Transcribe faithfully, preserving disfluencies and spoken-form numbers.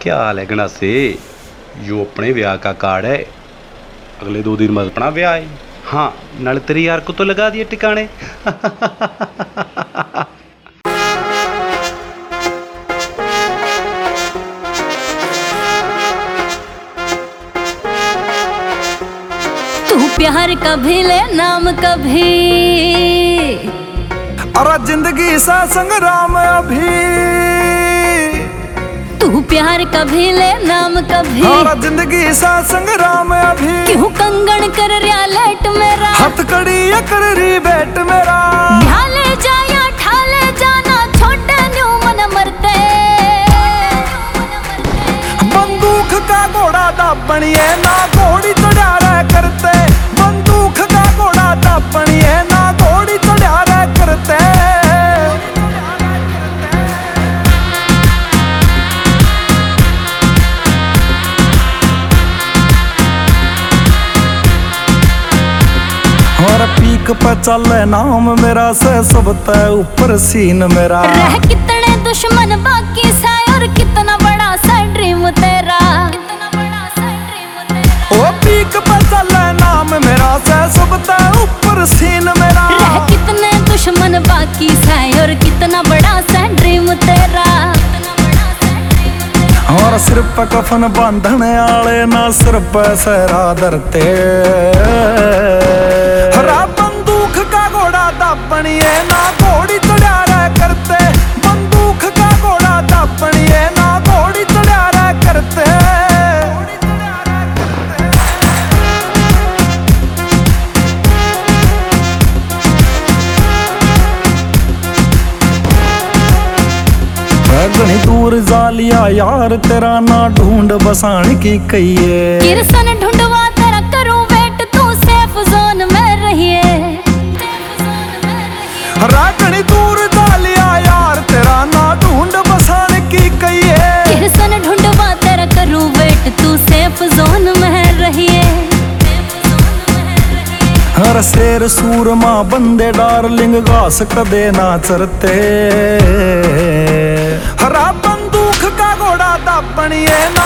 क्या हाल है गणासे? यो अपने ब्याह का कार्ड है। अगले दो दिन बाद अपना ब्याह है। हाँ, नाले तेरी यार को तो लगा दिए टिकाने। तू प्यार कभी ले नाम कभी, अरे जिंदगी सा संग्राम अभी। तू प्यार कभी ले नाम कभी, अरे जिंदगी सा संग्राम अभी। क्यों कंगन कर रिया लेट मेरा, हथकड़ी कर री बेट मेरा। ढाले जा या ठाले जाना छोटे न्यू मन मरते। बंदूक का घोड़ा दापणिए ना घोड़ी चढ़ा रहे करते। बंदूक का घोड़ा दापणिए ना घोड़ी चढ़ा रहे करते। और पीक पे चले नाम मेरा से सब तय ऊपर सीन मेरा। रह कितने दुश्मन बाकी सा और कितना बड़ा सा ड्रीम तेरा। ओ पीक पे चले नाम मेरा से सब तय ऊपर सीन मेरा। रह कितने दुश्मन बाकी सा और कितना बड़ा सा ड्रीम तेरा। और सिर पे कफन बांधने आले ना सिर पे सहरा धरते। हरा बंदूक का घोड़ा दापणिए ना घोड़ी चढ़ा रहे करते। बंदूक का घोड़ा दापणिए ना घोड़ी चढ़ा रहे करते। घनी दूर जालिया यार तेरा ना ढूंढ बसाने की कहिए। किरसन ढूंढवा तेरा करूं वेट तू सेफ जोन में रहिए। घनी दूर जालिया यार तेरा ना ढूंढ बसाने की कहिए। किरसन ढूंढवा तेरा करूं वेट तू सेफ जोन में रहिए। हर शेर सूरमा बंदे डार्लिंग घास कदे ना चरते। हरा बंदूक का घोड़ा दापणिए ना